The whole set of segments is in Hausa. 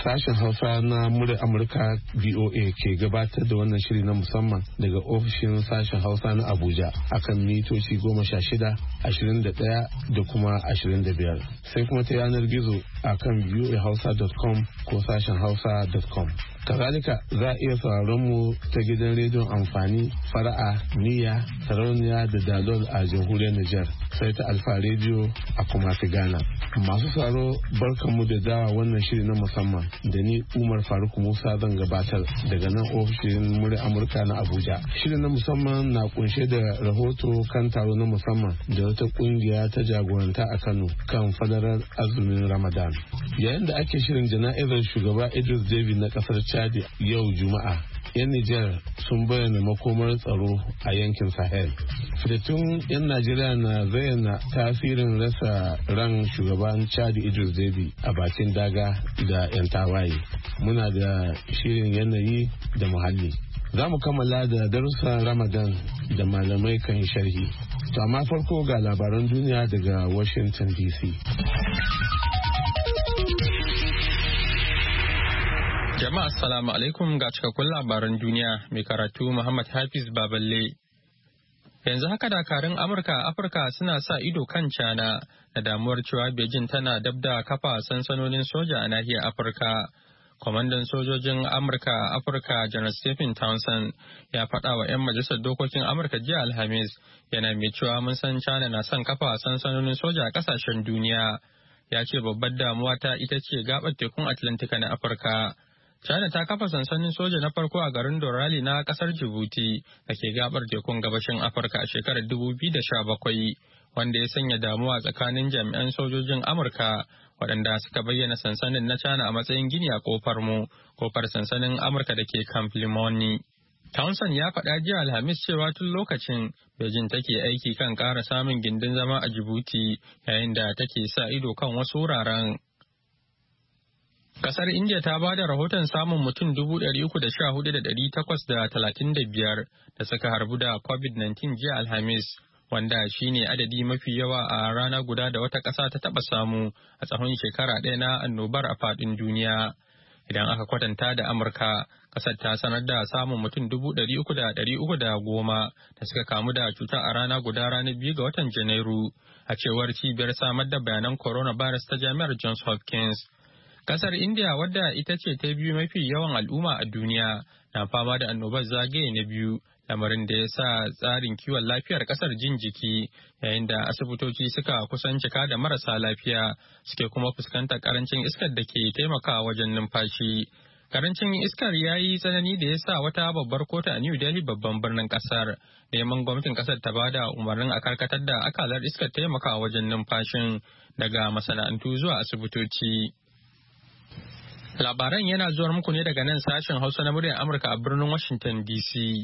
Sashen Hausa na muryar Amurka VOA ke gabatar da wannan shiri na musamman daga ofishin sashen Hausa na Abuja akan mitoci 16, 21 da kuma 25. Sai kuma ta yanar gizo akan voahausa.com ko sashen hausa.com. Kazalika za a iya sauraron mu ta gidan rediyon amfani fara'a niyya sarauniya da dalol a jamhuriyar Nijar sai ta alfa rediyo a kuma ta Ghana. Masu sauraro barkanmu da dawa wannan shiri na musamman da ni Umar Faruk Musa zan gabatar daga nan ofishin murya Amurka na Abuja. Shirin na musamman na kunshe da rahoto kan taro na musamman da wata kungiya ta jagoranta a Kano kan fadarar azumin Ramadan. Yayin da ake shirin jana'izar shugaba Idris Deby na kasar Chadi yau Juma'a, 'yan Nijar sun bayyana makomar tsaro a yankin Sahel. Fitattun 'yan Najeriya na zayyana tasirin rasa ran shugaban Chadi Idris Deby a bakin daga da 'yan tawaye. Muna da shirin yanayi da muhalli. Za mu kammala da darussan Ramadan da malamai kan sharhi. To amma farko ga labaran duniya daga Washington DC. Jama'a assalamu alaikum ga cikakkun labaran duniya mai karatu Muhammad Hafiz Baballe. Yanzu haka dakarun Amurka a Afirka suna sa ido kan China da damuwar cewa Beijing tana dab da kafa sansanonin soja a nahiyar Afirka. Kwamandan sojojin Amurka a Afirka General Stephen Townsend ya faɗa wa 'yan majalisar dokokin Amurka jiya Alhamis yana mai cewa mun san China na son kafa sansanonin soja a ƙasashen duniya. Ya ce babbar damuwa ta ita ce gaɓar tekun Atlantika na Afirka. China ta kafa sansanin soja na farko a garin Dorali na kasar Djibouti da ke gabar tekun gabashin Afirka a shekarar 2017, wanda ya sanya damuwa tsakanin jami'an sojojin Amurka waɗanda suka bayyana sansanin na China a matsayin gini a kofar sansanin Amurka da ke Camp Limoni. Townsend ya faɗa jiya Alhamis cewa tun lokacin Beijing take aiki kan ƙara samun gindin zama a Djibouti yayin da take sa ido kan wasu wuraren. Kasar India ta ba da rahoton samun mutum 314,835 da suka harbu da COVID-19 jiya Alhamis, wanda shi ne adadi mafi yawa a rana guda da wata ƙasa ta taɓa samu a tsawon shekara ɗaya na annobar a faɗin duniya. Idan aka kwatanta da Amurka, ƙasar ta sanar da samun mutum 300,310 da suka kamu da cuta a rana guda ranar 2 ga watan Janairu, a cewar cibiyar samar da bayanan coronavirus ta Jami'ar Johns Hopkins. Kasar India, wadda ita ce ta biyu mafi yawan al'umma a duniya, na fama da annobar zagaye na biyu, lamarin da ya sa tsarin kiwon lafiyar kasar jin jiki, yayin da asibitoci suka kusan cika da marasa lafiya, suke kuma fuskantar karancin iskar da ke taimakawa wajen numfashi. Karancin iskar ya yi tsanani da ya sa wata babbar kotu a New Delhi babban birnin kasar, neman gwamnatin kasar ta bada umarnin a karkatar da akalar iskar taimakawa wajen numfashin daga masana'antu zuwa asibitoci. Labaran yana zuwa muku ne daga nan sashen Hausa na muryar Amurka a birnin Washington DC.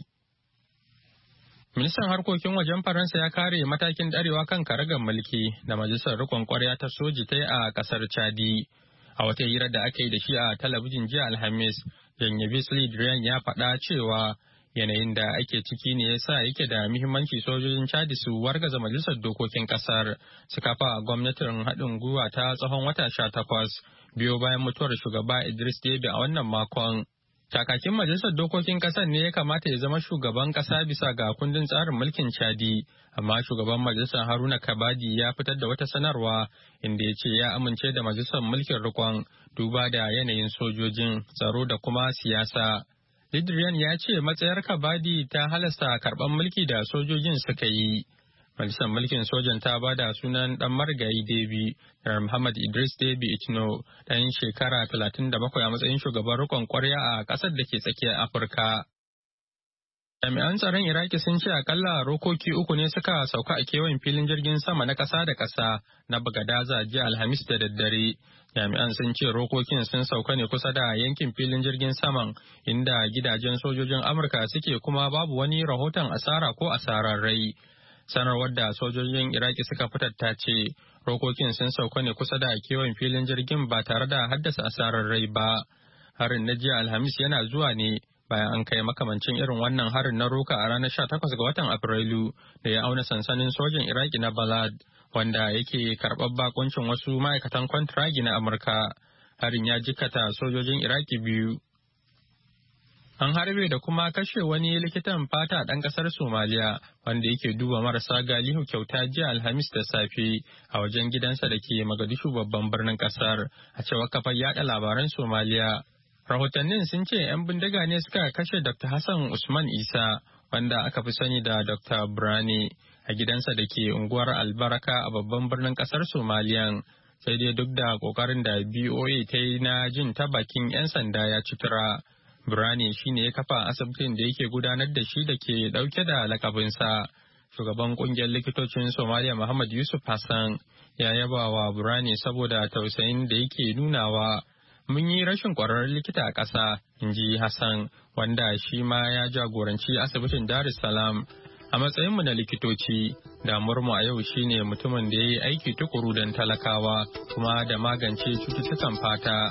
Ministan harkokin wajen Faransa ya kare matakin ɗarewa kan karagar mulki da majalisar rikon kwarya ta soji ta yi a ƙasar Chadi. A wata hira da aka yi da shi a talabijin jiya Alhamis, Jean-Yves Le Drian ya faɗa cewa yanayin da ake ciki ne ya sa yake da muhimmanci sojojin Chadi su wargaza majalisar dokokin ƙasar su kafa gwamnatin haɗin gwiwa ta tsawon wata 18. Biyo bayan mutuwar shugaba Idris Deby a wannan makon. Kakakin majalisar dokokin kasar ne ya kamata ya zama shugaban kasa bisa ga kundin tsarin mulkin Chadi, amma shugaban majalisar Haruna Kabadi ya fitar da wata sanarwa inda ya ce ya amince da majalisar mulkin rikon duba da yanayin sojojin tsaro da kuma siyasa. Lidrian ya ce matsayar Kabadi ta halasta karɓar mulki da sojojin suka yi. Majalisar mulkin sojan ta ba da sunan ɗan marigayi Deby, Muhammad Idris Deby Itno, ɗan shekara 37 a matsayin shugaban rikon kwarya a ƙasar da ke tsakiyar Afirka. Jami'an tsaron Iraki sun ce akalla rokoki 3 ne suka sauka a kewayen filin jirgin sama na ƙasa da ƙasa na Bagadaza jiya Alhamis da daddare. Jami'an sun ce rokokin sun sauka ne kusa da yankin filin jirgin saman inda gidajen sojojin Amurka suke kuma babu wani rahoton asara ko asarar rai. Sanarwar da sojojin Iraki suka fitar ta ce rokokin sun sauka ne kusa da kewayen filin jirgin ba tare da haddasa asarar rai ba. Harin na jiya Alhamis yana zuwa ne bayan an kai makamancin irin wannan harin na roka a ranar 18 ga watan Afrilu da ya auna sansanin sojin Iraki na Balad, wanda yake karɓar bakuncin wasu ma'aikatan kwantiragi na Amurka. harin ya jikkata sojojin Iraki 2. An harbe da kuma kashe wani likitan fata ɗan ƙasar Somaliya wanda yake duba marasa galihu kyauta jiya Alhamis da safe a wajen gidansa da ke Mogadishu babban birnin ƙasar, a cewar kafar yada labaran Somaliya. Rahotannin sun ce 'yan bindiga ne suka kashe Dr. Hassan Usman Isa, wanda aka fi sani da Dr. Brane, a gidansa da ke unguwar Albaraka a babban birnin ƙasar Somaliyan. Sai dai duk da ƙoƙarin da BOA ta yi na jin ta bakin 'yan sanda ya ci tura. Birane shi ne ya kafa asibitin da yake gudanar da shi da ke ɗauke da lakabinsa. Shugaban ƙungiyar likitocin Somaliya Muhammad Yusuf Hassan ya yaba wa Birane saboda tausayin da yake nunawa. Mun yi rashin ƙwararren likita a ƙasa, in ji Hassan, wanda shi ma ya jagoranci asibitin Dar es Salaam. A matsayinmu na likitoci, damuwarmu a yau shine mutumin da ya yi aiki tukuru don talakawa kuma da magance cututtukan fata.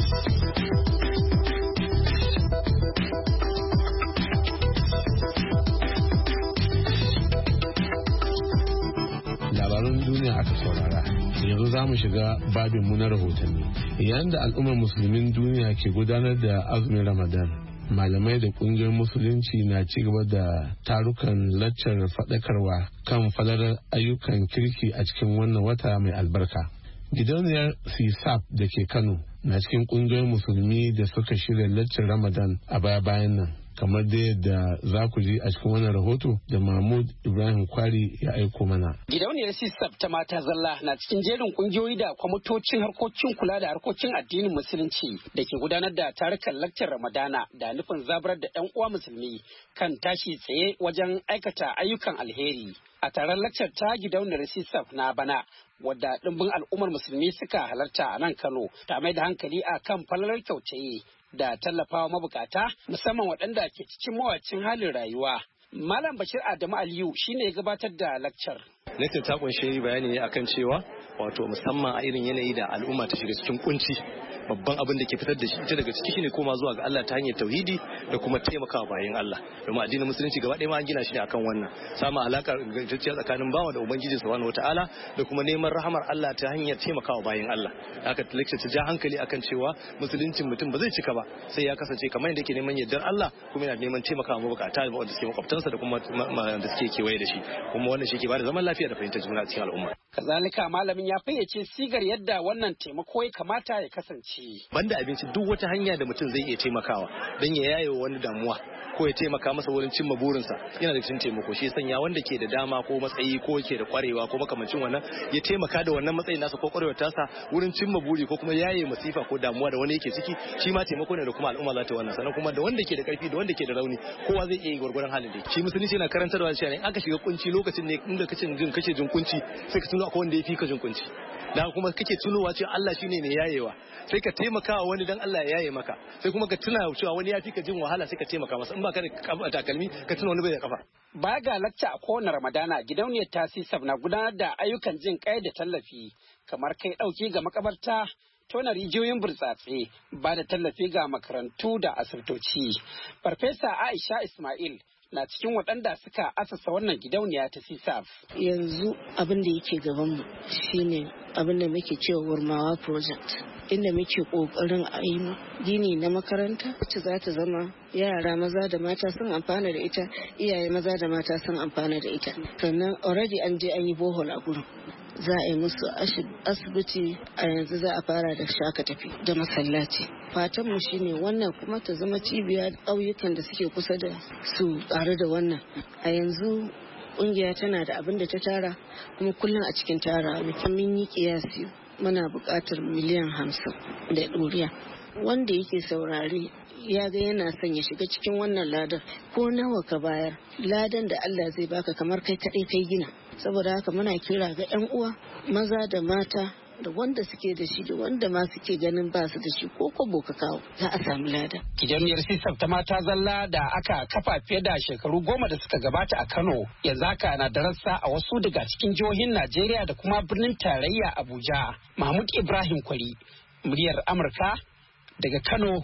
Labaran duniya aka saurara. Yanzu za mu shiga babinmu na rahotanni. Yayin da al'ummar musulmin duniya ke gudanar da azumin Ramadan, malamai da kungiyar musulunci na ci gaba da tarukan laccar faɗakarwa kan falalar ayyukan kirki a cikin wannan wata mai albarka. Gidauniyar CSAP da ke Kano na cikin kungiyar musulmi da suka shirya laccar Ramadan a baya-bayan nan, kamar da yadda za ku ji a cikin wannan rahoto da Mahmud Ibrahim Kwari ya aiko mana. Gidauniyar CSAP ta mata zalla na cikin jerin kungiyoyi da kwamitocin harkokin kula da harkokin addinin musulunci da ke gudanar da tarukan lakcar Ramadana da nufin zaburar da 'yan uwa musulmi kan tashi tsaye wajen aikata ayyukan alheri. A taron lakcar ta gidauniyar CSAP na bana, wadda ɗimbin al'ummar musulmi suka halarta a nan Kano, ta mai da hankali a kan falalar kyautayi da tallafawa mabukata, musamman waɗanda ke cikin mawacin halin rayuwa. Malam Bashir Adamu Aliyu shine ya gabatar da lakcar. Lakcar ta kunshi bayani ne akan cewa wato musamman a irin yanayi da al'umma ta shiga cikin kunci, babban abin da ke fitar da shi ita daga ciki shine koma zuwa ga Allah ta hanyar tauhidi da kuma taimakawa bayan Allah. Domin addinin musulunci gaba ɗaya ma an gina shi ne akan wannan, samun alakar ingantacciya tsakanin bawa da ubangiji subhanahu wataala da kuma neman rahamar Allah ta hanyar taimakawa bayan Allah. Haka lecture ta ja hankali akan cewa musuluncin mutum ba zai cika ba sai ya kasance kamar yadda yake neman yardar Allah kuma yana neman taimakawa mabukata wanda suke makwabtansa da kuma da suke kewaye da shi, kuma wannan shi ke bada zaman lafiya da fahimtar juna a cikin al'umma. Kazalika malamin ya fayyace sigar yadda wannan taimako ya kamata ya kasance. Banda abinci, duk wata hanya da mutum zai iya taimakawa don ya yaye wani damuwa ko ya taimaka masa wurin cimma burinsa yana da cikin taimako. Shi sanya wanda ke da dama ko matsayi ko ke da kwarewa ko makamancin wannan ya taimaka da wannan matsayin nasa ko kwarewar tasa wurin cimma buri ko kuma yaye masifa ko damuwa da wani yake ciki, shi ma taimako ne da kuma al'umma za ta wannan. Sannan kuma da wanda ke da karfi da wanda ke da rauni kowa zai iya yi gwargwaron halin da shi. Musulunci yana karantarwa cewa in aka shiga kunci lokacin ne inda kace jin kunci sai ka tuno akwai wanda ya fi ka jin kunci, da kuma kake tunowa cewa Allah shine ne yayewa, sai ka taimaka wa wani dan Allah ya yaye maka, sai kuma ka tuna cewa wani ya fi ka jin wahala sai ka taimaka masa, in ba ka da takalmi ka tuna wani bai da kafa. Baya ga lacca a kowane Ramadana, gidauniyar ta CSAP na gudanar da ayyukan jin kai da tallafi kamar kai dauki ga makabarta, tona rijiyoyin burtsatse, ba da tallafi ga makarantu da asibitoci. Farfesa Aisha Ismail na cikin waɗanda suka asasa wannan gidauniya ta CSAP. Yanzu abin da yake gabanmu shine abin da muke cewa Wurmawa Project, inda muke ƙoƙarin a yi gini na makaranta wacce za ta zama yara maza da mata sun amfana da ita, iyaye maza da mata sun amfana da ita. Sannan already an je an yi bohol a gurin. Za a yi musu asibiti, a yanzu za a fara da shaka tafi da masallaci. Fatanmu shine wannan kuma ta zama cibiya ƙauyukan da suke kusa da su tare da wannan. A yanzu ƙungiya tana da abin da ta tara, kuma kullum a cikin tara mun yi kiyasi muna buƙatar miliyan 50 da ɗoriya. Wanda yake saurari ya ga yana son ya shiga cikin wannan ladan, ko nawa ka bayar, ladan da Allah zai baka kamar kai kaɗai kai gina. Saboda haka muna kira ga 'yan uwa maza da mata da wanda suke da shi da wanda ma suke ganin ba su da shi ko kobo ka kawo za a samu lada. Gidauniyar CSAP ta mata zalla da aka kafa fiye da shekaru 10 da suka gabata a Kano, yanzu haka na da rassa a wasu daga cikin jihohin Najeriya da kuma birnin tarayya Abuja. Mahmud Ibrahim Kwari, muryar Amurka daga Kano,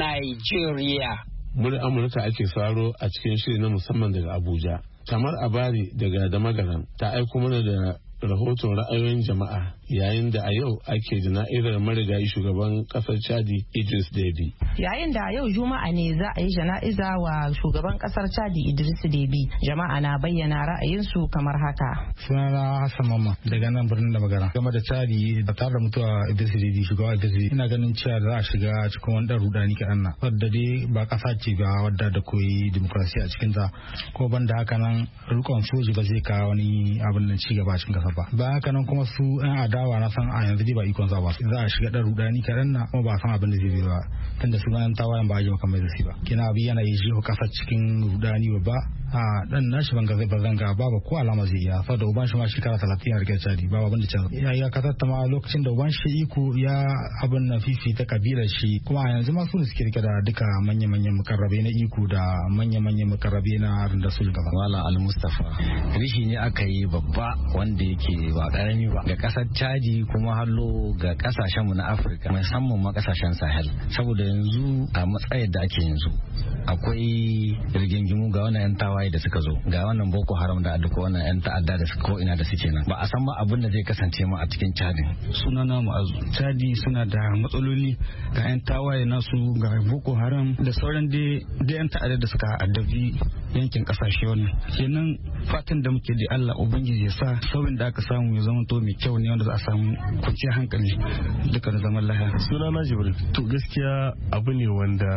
Nigeria. Muryar Amurka ake saro a cikin shiri na musamman daga Abuja. Tamar Abari daga Damagaram ta aiko mana da rahoton ra'ayoyin jama'a yayin da a yau ake jana'izar marigayi shugaban kasar Chadi Idris Deby. Yayin da a yau Juma'a ne za a yi jana'iza wa shugaban kasar Chadi Idris Deby, jama'a na bayyana ra'ayinsu kamar haka. Sunana Hassan Mamman daga nan birnin da magana. Game da Chadi da tare da mutuwa Idris Deby shugaba Idris Deby, ina ganin cewa za a shiga cikin wani dan rudani kaɗan nan. Wadda dai ba kasa ce ba wadda da koyi demokrasiya a cikin ta, ko ban da haka nan rikon soji ba zai kawo wani abin da ci gaba a cikin kasa ba. Ba haka nan kuma su 'yan adawa na san a yanzu dai ba ikon za ba. Za a shiga dan rudani kaɗan nan kuma ba san abin da zai bi ba. Tunda su ganin tawayen ba a ji makamai da su ba. Kina bi yana yi shi kasa cikin rudani ba a dan nashi ban zanga babu ko alama zai iya saboda uban shi ma shekara 30 ya rike Chadi babu abin da canza ya kasata ma lokacin da uban shi iko ya abin na fifita kabilar shi kuma yanzu ma su ne suke rike da duka manya-manyan mukarrabe na iko da manya-manyan mukarrabe na rundar sulhu gaba. Wala Al-Mustafa rishi ne aka yi babba wanda yake ba karami ba ga kasar Chadi kuma hallo ga kasashen mu na Afirka musamman ma kasashen Sahel saboda yanzu a matsayin da ake yanzu akwai rigingimu ga wannan yan tawaye da suka zo ga wannan Boko Haram da duka wannan yan ta'adda da ko ina da suke nan ba a san ma abin da zai kasance ma a cikin Chadi. Sunana Mu'azu. Chadi suna da matsaloli ga yan tawaye nasu ga Boko Haram da sauran da yan ta'adda da suka addabi yankin kasashe wannan kenan fatan da muke da Allah ubangiji ya sa sauyin da aka samu ya zama to mai kyau ne wanda za a samu kwanciyar hankali duka da zaman lafiya. Sunana Jibril. To gaskiya abu ne wanda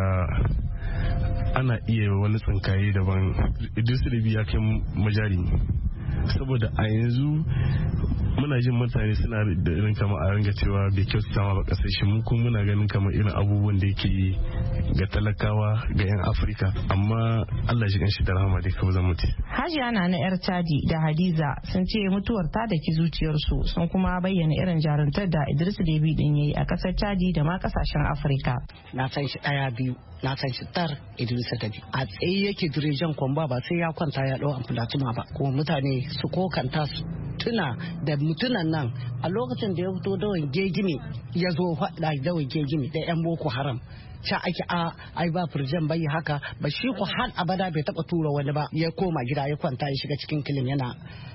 ana iya wani tsinkaye daban. Idris Deby ya kai majari saboda a yanzu muna jin mutane suna da irin kama a ringa cewa bai kyautata ma ba kasar shi mu kuma muna ganin kamar irin abubuwan da yake yi ga talakawa ga yan Afirka amma Allah shi kan shi da rahama dai kawai zamu ce. Hajiya na yar Chadi da Hadiza sun ce mutuwar ta da ki zuciyarsu sun kuma bayyana irin jaruntar da Idris Deby din yayi a kasar Chadi da ma kasashen Afirka. Na san shi daya biyu na san shi tar Idris Deby a tsaye yake direjan kwamba ba sai ya kwanta ya dau amfulatuma ba kuma mutane su kokanta su tuna da mutunan nan a lokacin da ya fito dawon gegime ya zo faɗa dawon gegime da yan Boko Haram ca ake ai ba furjan bai haka ba shi ku har abada bai taba tura wani ba ya koma gida ya kwanta ya shiga cikin kilim yana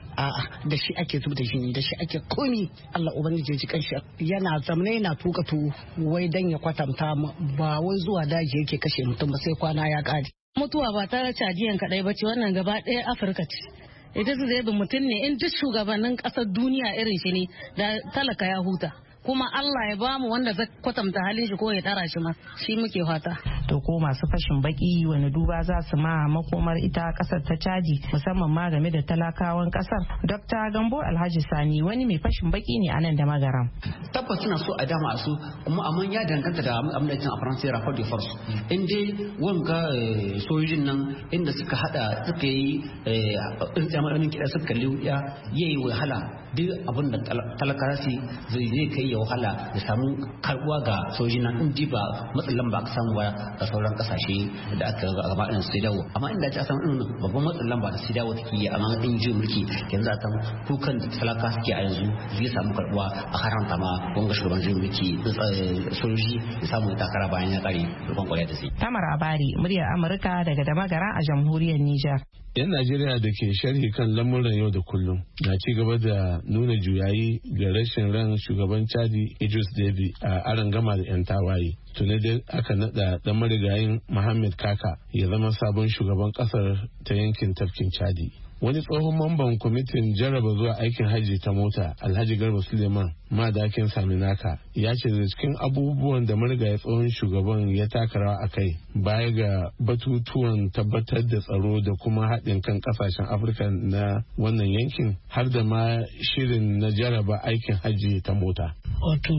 da shi ake zub da jini da shi ake komi Allah ubangiji ji kanshi yana zamne yana tuka wai dan ya kwatanta ba wai zuwa daji yake kashe mutum ba sai kwana ya kare. Mutuwa ba ta Chadiyan kadai ba ce wannan gaba ɗaya Afirka ce. Ita su zai mutum ne in duk shugabannin ƙasar duniya irin shi ne da talaka ya huta. Kuma Allah ya bamu wanda zai kwatanta halin shi ko ya tara shi ma shi muke fata. To ko masu fashin baki wani duba za su ma makomar ita kasar ta Chadi musamman ma game da talakawan kasar. Dr. Gambo Alhaji Sani wani mai fashin baki ne a nan da Magaram. Tabbas suna so a dama a su amma ya danganta da amurcin a faransa rapport de force. In dai wanga sojojin nan inda suka hada suka yi tsammanin kiɗa suka kalli wuya yayi wahala duk abin da talaka zai kai ya wahala ya samu karbuwa ga sojojin nan in ba matsin lamba aka samu ba da sauran kasashe da aka gaba ɗin su dawo amma inda ta san irin babban matsin lamba da su dawo take yi amma in ji mulki yanzu a san kukan da talaka suke a yanzu zai samu karbuwa a haranta ma wanga shugaban jin mulki sojoji ya samu takara bayan ya kare rukun kwaya da sai. Tamar Abari muryar Amurka daga Damagara a jamhuriyar Nijar. 'Yan Najeriya da ke sharhi kan lamuran yau da kullum na ci gaba da nuna juyayi ga rashin ran shugaban Chadi Idris Deby a arangama da 'yan tawaye. Tuni dai aka nada dan marigayin Mohammed Kaka ya zama sabon shugaban kasar ta yankin tafkin Chadi. Wani tsohon mamban kwamitin jarraba zuwa aikin hajji ta mota Alhaji Garba Suleiman Madakin Saminaka ya ce da cikin abubuwan da marigayi tsohon shugaban ya taka rawa a kai baya ga batutuwan tabbatar da tsaro da kuma haɗin kan ƙasashen Afirka na wannan yankin har da ma shirin na jarraba aikin hajji ta mota. Wato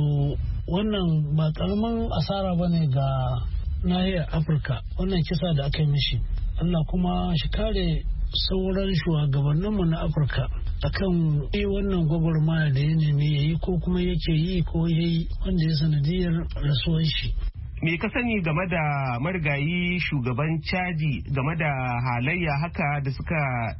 wannan ba ƙaramin asara ba ne ga nahiyar Afirka wannan kisa da aka yi mishi. Allah kuma shi kare sauran shugabanninmu na Afirka akan wannan gwagwarmaya da ya nemi ya yi ko kuma yake yi ko ya yi wanda ya sanadiyar rasuwar shi. Me ka sani game da marigayi shugaban Chadi game da halayya haka da suka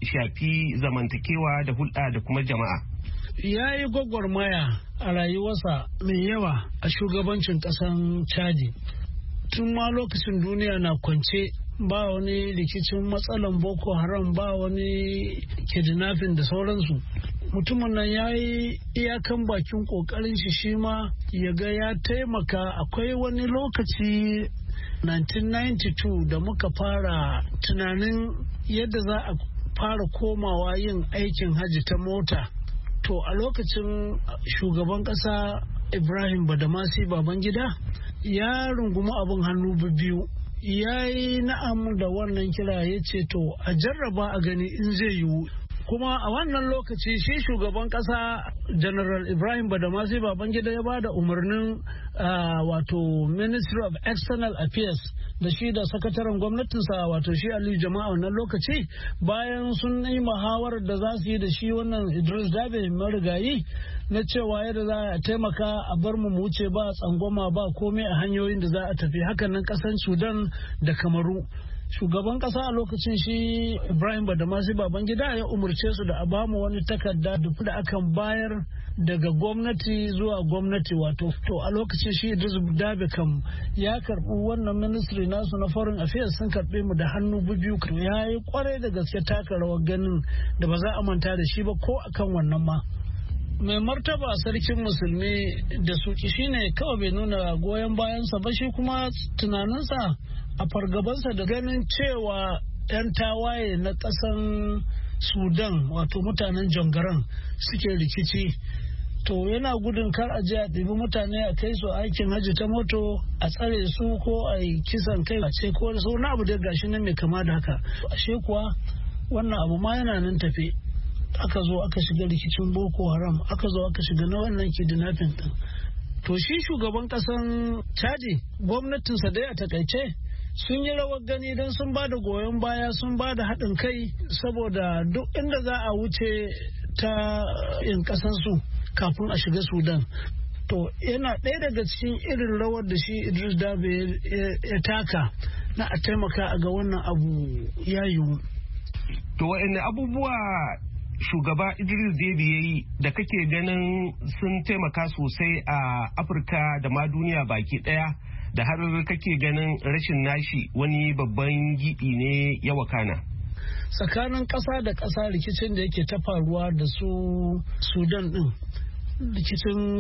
shafi zamantakewa da hulɗa da kuma jama'a? Ya yi gwagwarmaya a rayuwarsa mai yawa a shugabancin ƙasan Chadi. Tun ma lokacin duniya na kwance ba wani rikicin matsalan Boko Haram ba wani kidnapping da sauransu mutumin nan ya yi iyakan bakin kokarin shi ma ya ga ya taimaka. Akwai wani lokaci 1992 da muka fara tunanin yadda za a fara komawa yin aikin hajji ta mota. To a lokacin shugaban ƙasa Ibrahim Badamasi Babangida ya rungumi abin hannu biyu. Ya yi na'am da wannan kira, ya ce to a jarraba a gani in zai yiwu. Kuma a wannan lokaci shi shugaban kasa General Ibrahim Badamasi Babangida ya ba da umarnin wato Ministry of External Affairs da shi da sakataren gwamnatinsa wato shi Aliyu Jama'a wannan lokaci, bayan sun yi muhawarar da za su yi da shi wannan Idris Dabe marigayi na cewa yadda za a taimaka a bar mu wuce ba tsangwama ba komai a hanyoyin da za a tafi. Hakan nan kasan Sudan da Kamaru. Shugaban kasa a lokacin shi Ibrahim Badamasi Babangida ya umarce su da a bamu wani takarda da akan bayar daga gwamnati zuwa gwamnati, wato to a lokacin shi Idris Dabe kam ya karbi wannan ministry nasu na foreign affairs, sun karbe mu da hannu biyu. Ya yi kwarai da gaske taka rawar ganin da ba za a manta da shi ba ko akan wannan ma. Mai martaba sarkin musulmi da suki shine kawai bai nuna goyon bayansa ba, shi kuma tunaninsa a fargabansa da ganin cewa 'yan tawaye na ƙasan Sudan wato mutanen Jongaran suke rikici. To yana gudun kar a je a ɗibi mutane a kai su aikin hajji ta moto, a tsare su ko a yi kisan kai a ce ko wani abu da gashi nan mai kama da haka. Ashe kuwa wannan abu ma yana nan tafe. Aka zo aka shiga rikicin Boko Haram, aka zo aka shiga na wannan kidnapping din. To shi shugaban kasan Chadi, gwamnatinsa dai a takaice sun yi rawar gani don sun ba da goyon baya, sun ba da haɗin kai, saboda duk inda za a wuce ta yin ƙasansu kafin a shiga Sudan. To yana ɗaya daga cikin irin rawar da shi Idris Dabe ya taka na a taimaka a ga wannan abu ya yiwu. To waɗanne abubuwa shugaba Idris Deby ya yi da kake ganin sun taimaka sosai a Afirka da ma duniya baki ɗaya, da har kake ganin rashin nashi wani babban gibi ne ya wakana? Tsakanin ƙasa da ƙasa rikicin da yake ta faruwa da su Sudan ɗin, rikicin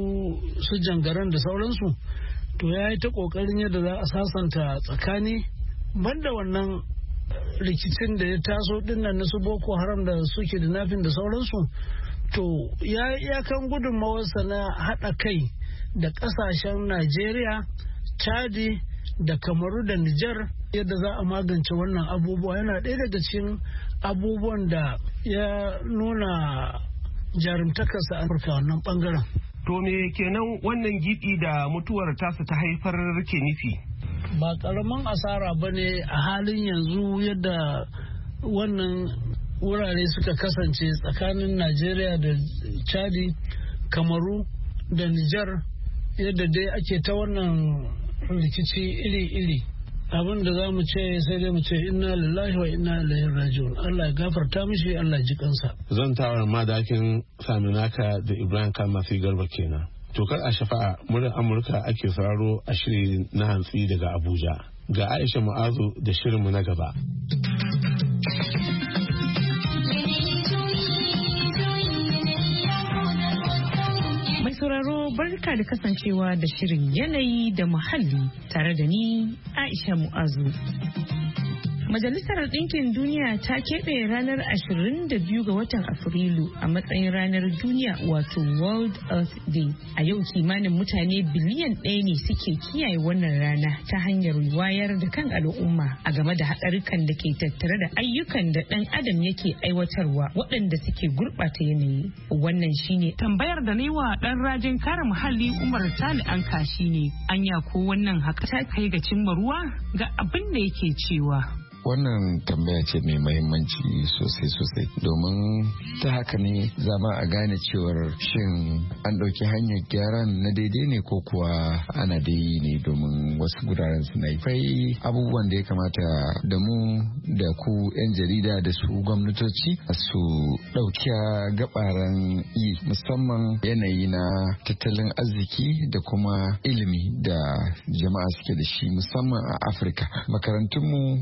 su Jangaran da sauransu, to ya yi ta ƙoƙarin yadda za a sasanta tsakani. Banda wannan rikicin da ya taso dinnan na su Boko Haram da suke da nafin da sauransu, to ya iyakan gudunmawarsa na haɗa kai da ƙasashen Najeriya, Chadi da Kamaru da Nijar yadda za a magance wannan abubuwa. Yana ɗaya daga cikin abubuwan da ya nuna jarumtakarsa a Afirka wannan ɓangaren. To me kenan wannan gibi da mutuwar tasa ta haifar ke nufi? Ba karamin asara ba ne a halin yanzu yadda wannan wurare suka kasance tsakanin Najeriya da Chadi, Kamaru da Nijar, yadda dai ake ta wannan rikici iri-iri. Abin da za mu ce sai dai mu ce inna lillahi wa inna ilaihi raji'un. Allah ya gafarta mishi, Allah ji kansa. Zan tawar madakin Saminaka da Ibrahim Kalmasi Garba kenan. Tokar a shafa'a muryar Amurka ake sauraro a shiri na hantsi daga Abuja. Ga Aisha Mu'azu da shirinmu na gaba. Mai sauraro barka da kasancewa da shirin yanayi da muhalli tare da ni Aisha Mu'azu. Majalisar Ɗinkin Duniya ta keɓe ranar 22 ga watan Afrilu a matsayin ranar duniya wato World Earth Day. A yau kimanin mutane biliyan 1 ne suke kiyaye wannan rana ta hanyar wayar da kan al'umma a game da haɗarukan da ke tattare da ayyukan da ɗan adam yake aiwatarwa waɗanda suke gurɓata yanayi. Wannan shine tambayar da na wa ɗan rajin kare muhalli Umar Sali Anka shine anya ko wannan haka ta kai ga cimma ruwa ga abin da yake cewa. Wannan tambaya ce mai mahimmanci sosai domin ta haka ne zama a gane cewar shin an ɗauki hanyar gyaran na daidai ne ko kuwa ana da yi ne domin wasu guraren suna yi. Fai abubuwan da ya kamata da mu da ku 'yan jarida da su gwamnatoci su ɗauki gabaran yi, musamman yanayi na tattalin arziki da kuma ilimi da jama'a suke da shi musamman a Afirka. Makarantunmu gaskiya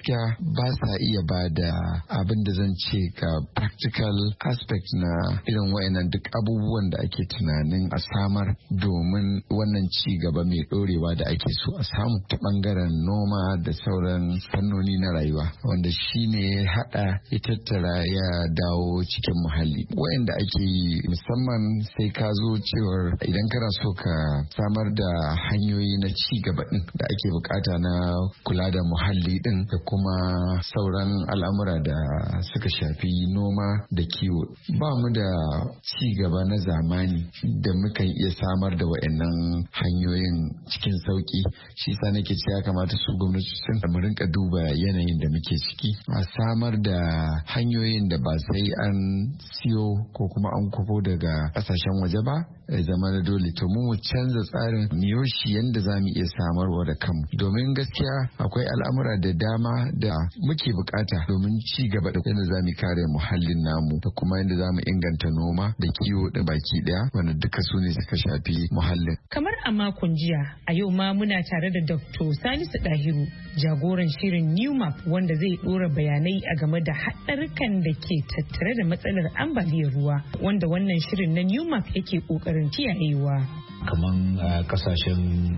gaskiya ba sa iya ba da abin da zan ce ga practical aspect na irin wayannan duk abubuwan da ake tunanin a samar domin wannan ci gaba mai dorewa da ake so a samu ta bangaren noma da sauran fannoni na rayuwa, wanda shine hada ya tattara ya dawo cikin muhalli wayanda ake yi. Musamman sai ka zo cewar idan kana so ka samar da hanyoyi na ci gaba din da ake bukata na kula da muhalli din da kuma sauran al'amura da suka shafi noma da kiwo, ba mu da ci gaba na zamani da mukan iya samar da wayannan hanyoyin cikin sauki. Shi sa nake cewa ya kamata su gwamnati sun mu rinka duba yanayin da muke ciki, a samar da hanyoyin da ba sai an siyo ko kuma an kwafo daga kasashen waje ba ya zama na dole. To mu canza tsarin miyoshi yanda za mu iya samarwa da kanmu, domin gaskiya akwai al'amura da dama da muke bukata domin ci gaba da yadda za mu kare muhallin namu da kuma yadda za mu inganta noma da kiwo da baki daya, wanda duka su ne suka shafi muhallin. Kamar a makon jiya, a yau ma muna tare da Dr. Salisu Dahiru, jagoran shirin NewMap, wanda zai dora bayanai a game da haɗarukan da ke tattare da matsalar ambaliyar ruwa, wanda wannan shirin na NewMap yake kokarin kiyayewa. Kaman kasashen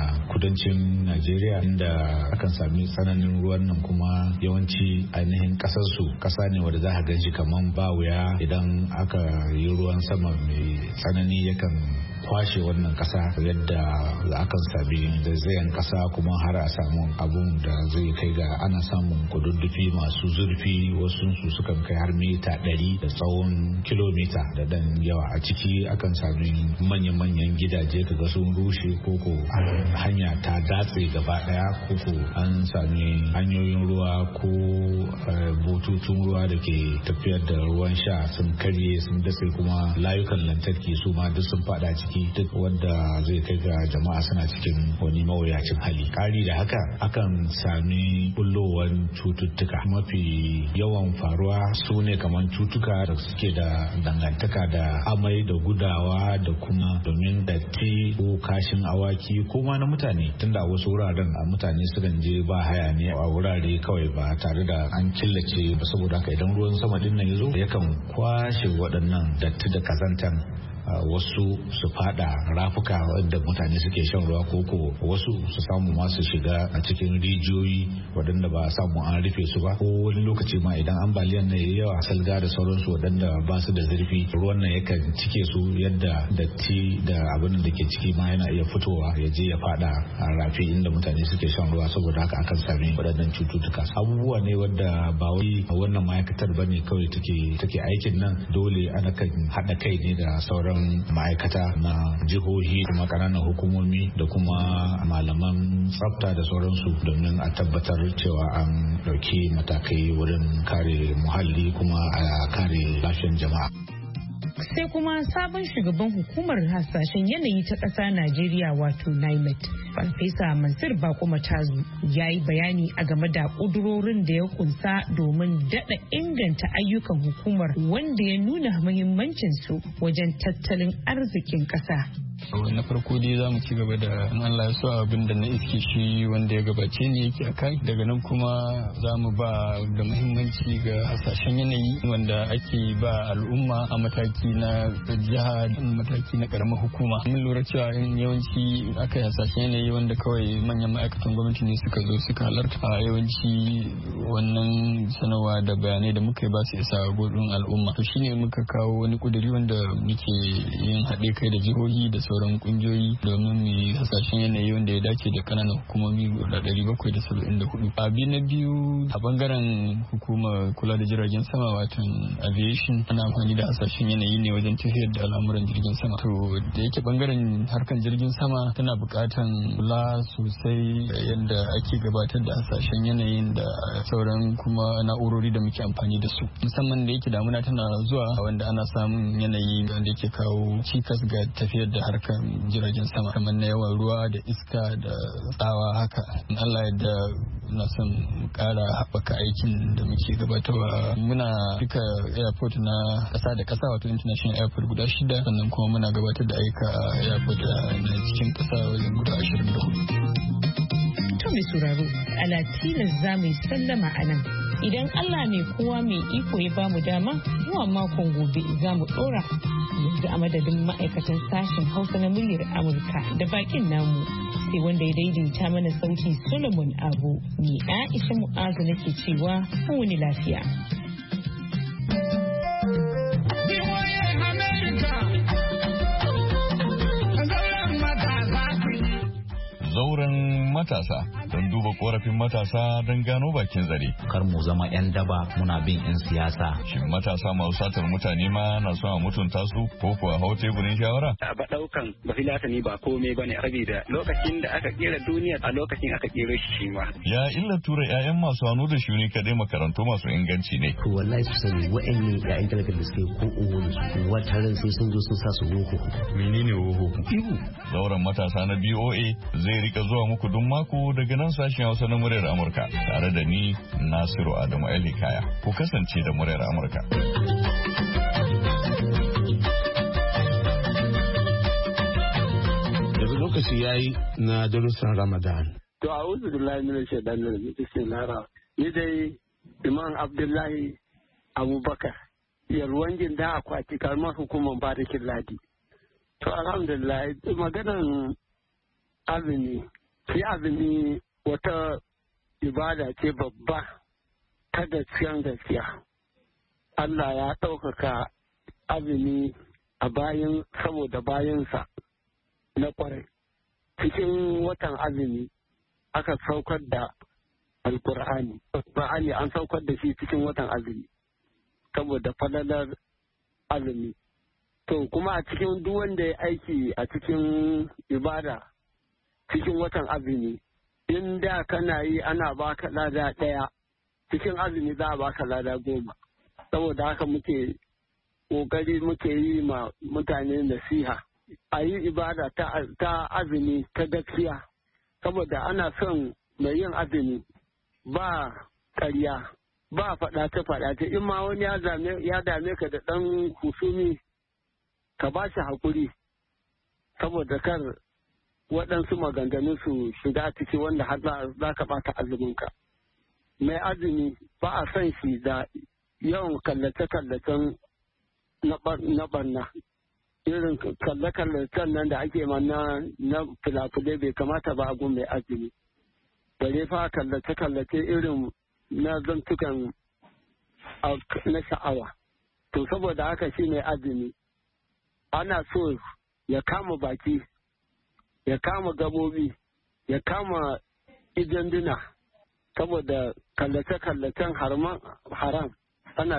kudancin Najeriya inda akan sami tsananin ruwan nan, kuma yawanci ainihin kasarsu kasa ne wadda za a ganshi kaman ba wuya idan aka yi ruwan sama mai tsanani yakan kwashe wannan kasa, yadda akan sami zaizayen kasa kuma har a samu abun da zai kai ga ana samun kududdufi masu zurfi, wasu su sukan kai har mita 100 da tsawon kilomita da dan yawa. A ciki akan sami manyan gidaje kaga sun rushe, koko hanya ta datse gaba daya, koko an sami hanyoyin ruwa ko bututun ruwa da ke tafiyar da ruwan sha sun karye sun datse, kuma layukan lantarki su ma duk sun fada ciki, duk wanda zai kai ga jama'a suna cikin wani mawuyacin hali. Kari da haka akan sami bullowar cututtuka, mafi yawan faruwa su ne kamar cutuka da suke da dangantaka da amai da gudawa da kuma domin datti ko kashin awaki ko ma na mutane, tunda a wasu wuraren mutane sukan je ba haya ne a wurare kawai ba tare da an killace ba. Saboda haka idan ruwan sama din nan ya zo yakan kwashe waɗannan datti da kazantan, wasu su fada rafuka wadda mutane suke shan ruwa, koko wasu su samu masu shiga a cikin rijiyoyi waɗanda ba samu an rufe su ba, ko wani lokaci ma idan ambaliyan na yawa salga da sauransu waɗanda ba su da zurfi, ruwan nan yakan cike su yadda datti da abin da ke ciki ma yana iya fitowa ya je ya fada a rafi inda mutane suke shan ruwa. Saboda haka akan sami waɗannan cututtuka. Abubuwa ne wadda ba wai wannan ma'aikatar ba ne kawai take aikin nan, dole ana kan haɗa kai ne da sauran ma'aikata na jihohi kuma ƙananan hukumomi da kuma malaman tsafta da sauransu, domin a tabbatar cewa an ɗauki matakai wurin kare muhalli kuma a kare lafiyar jama'a. Sai kuma sabon shugaban hukumar hasashen yanayi ta ƙasa Najeriya wato NIMET, Farfesa Mansur Bako Matazu, ya yi bayani a game da ƙudurorin da ya kunsa domin daɗa inganta ayyukan hukumar, wanda ya nuna muhimmancinsu wajen tattalin arzikin ƙasa. Na farko dai za mu ci gaba da Allah ya so abin da na iske shi wanda ya gabace ne yake a kai, daga nan kuma za mu ba da muhimmanci ga hasashen yanayi wanda ake ba al'umma a mataki na jiha da mataki na karamar hukuma. Mun lura cewa yawanci aka yi hasashen yanayi wanda kawai manyan ma'aikatan gwamnati ne suka zo suka halarta, a yawanci wannan sanarwa da bayanai da muka yi ba su isa gudun al'umma. To shine muka kawo wani kuduri wanda muke yin haɗe kai da jihohi da sauran kungiyoyi domin mu yi hasashen yanayi wanda ya dace da kananan hukumomi guda 774. Abi na biyu, a bangaren hukumar kula da jiragen sama wato aviation, ana amfani da hasashen yanayi ne wajen tafiyar da al'amuran jirgin sama. To da yake bangaren harkan jirgin sama tana bukatan kula sosai yadda ake gabatar da hasashen yanayin da sauran kuma na'urori da muke amfani da su, musamman da yake damuna tana zuwa wanda ana samun yanayi wanda yake kawo cikas ga tafiyar da harkar jiragen sama, kamar na yawan ruwa da iska da tsawa haka. In Allah yadda na son kara haɓaka aikin da muke gabatarwa. Muna duka airport na ƙasa da ƙasa wato international airport guda 6, sannan kuma muna gabatar da aika a airport na cikin ƙasa wajen guda 24. mai sauraro ala tilas za mu yi sallama a nan. Idan Allah mai kowa mai iko ya bamu dama zuwa makon gobe za mu ɗora. Yanzu a madadin ma'aikatan sashen Hausa na muryar Amurka da bakin namu sai wanda ya daidaita mana sauti Solomon Abu, ni Aisha Mu'azu nake cewa mun wani lafiya. Zauren matasa don duba korafin matasa don gano bakin zare. Kar mu zama 'yan daba muna bin 'yan siyasa. Shin matasa masu satar mutane ma na son a mutunta su ko kuwa hau teburin shawara? Ba ɗaukan ba filatani ba komai ba ne saboda lokacin da aka kera duniya a lokacin aka kera shi ma. Ya illa tura 'ya'yan masu hannu da shuni kadai makarantu masu inganci ne. To wallahi su sani wa'annan 'ya'yan talakar da suke ko uwo da su wata ran sai sun zo sun sa su woho. Menene woho? Ihu. Zauren matasa na BOA zai rika zuwa muku duk mako daga nan sashen Hausa na muryar Amurka tare da ni Nasiru Adamu Ali Kaya. Ku kasance da muryar Amurka. Yanzu lokaci yayi na darussan Ramadan. To a'udhu billahi minash shaitanir rajim. Bismillahir Ni dai Imam Abdullahi Abubakar Yarwan Ginda Akwati karamar hukumar Barikin Ladi. To alhamdulillah maganan azumi shi azumi wata ibada ce babba ta gaskiya. Allah ya ɗaukaka azumi a saboda bayansa na ƙwarai. Cikin watan azumi aka saukar da alkur'ani. Alkur'ani an saukar da shi cikin watan azumi saboda falalar azumi. To kuma a cikin duk wanda ya aiki a cikin ibada cikin watan azumi, in da kana yi ana baka lada ɗaya, cikin azumi za a baka lada 10. Saboda haka muke ƙoƙari muke yi ma mutane nasiha a yi ibada ta azumi ta gaskiya, saboda ana son mai yin azumi ba ƙarya ba faɗace in ma wani ya dame ka da ɗan husumi ka ba shi haƙuri saboda kar waɗansu maganganu su shiga ciki wanda har za ka ɓata azuminka. Mai azumi ba a son shi da yawan kallace-kallacen na ɓarna. Irin kalle-kallacen nan da ake mana na filafilai bai kamata ba a gun mai azumi. Bare fa kallace-kallace irin na zantukan na sha'awa. To saboda haka shi mai azumi ana so ya kama baki, ya kama gabobi, ya kama idanduna, saboda kallace-kallacen haram ana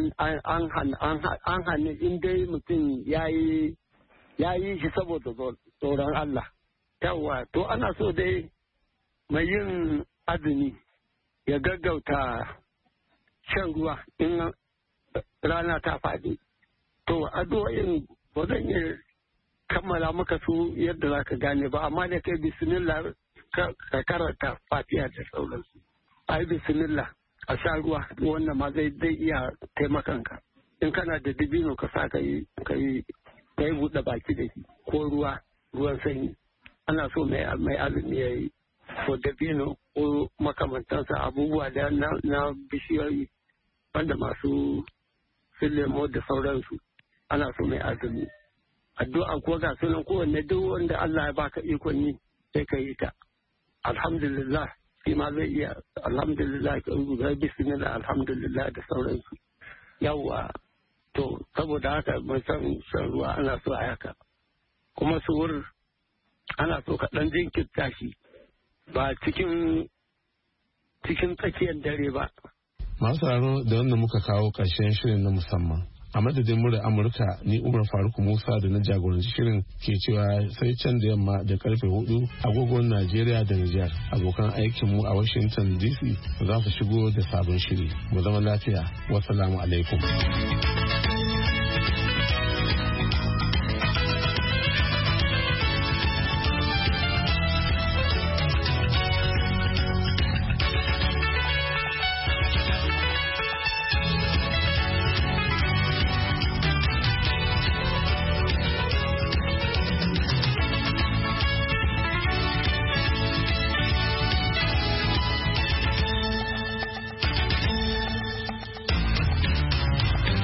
an hannu in dai mutum ya yi shi saboda tsoron Allah. Yawwa, to ana so dai mai yin azumi ya gaggauta shan ruwa in rana ta faɗi. To addu'o'in ba zan iya kammala maka su yadda za ka gane ba, amma da kai bismillah ka karanta fatiha da sauransu. Ai bismillah a sha ruwa, wannan ma zai iya taimakanka. In kana da dibino ka sa ka yi buɗe baki da shi ko ruwan sanyi. Ana so mai azumi ya yi ko dabino ko makamantansa abubuwa da na bishiyoyi wanda masu su lemo da sauransu. Ana so mai azumi. Addu'a ko ga sunan kowanne duk wanda Allah ya baka ikon yi sai ka yi ta. Alhamdulillah shi ma zai iya alhamdulillah ka rubuta bismillah alhamdulillah da sauransu. Yawwa to saboda haka mun san shan ruwa ana so a yaka. Kuma suwur ana so ka dan jinkirta shi ba cikin tsakiyar dare ba. Masu sauraro da wannan muka kawo ƙarshen shirin na musamman. A madadin murar Amurka ni Umar Faruk Musa da na jagoranci shirin ke cewa sai can da yamma da karfe 4 agogon Najeriya da Nijar abokan aikinmu a Washington DC za su shigo da sabon shiri. Mu zama lafiya. Wassalamu alaikum.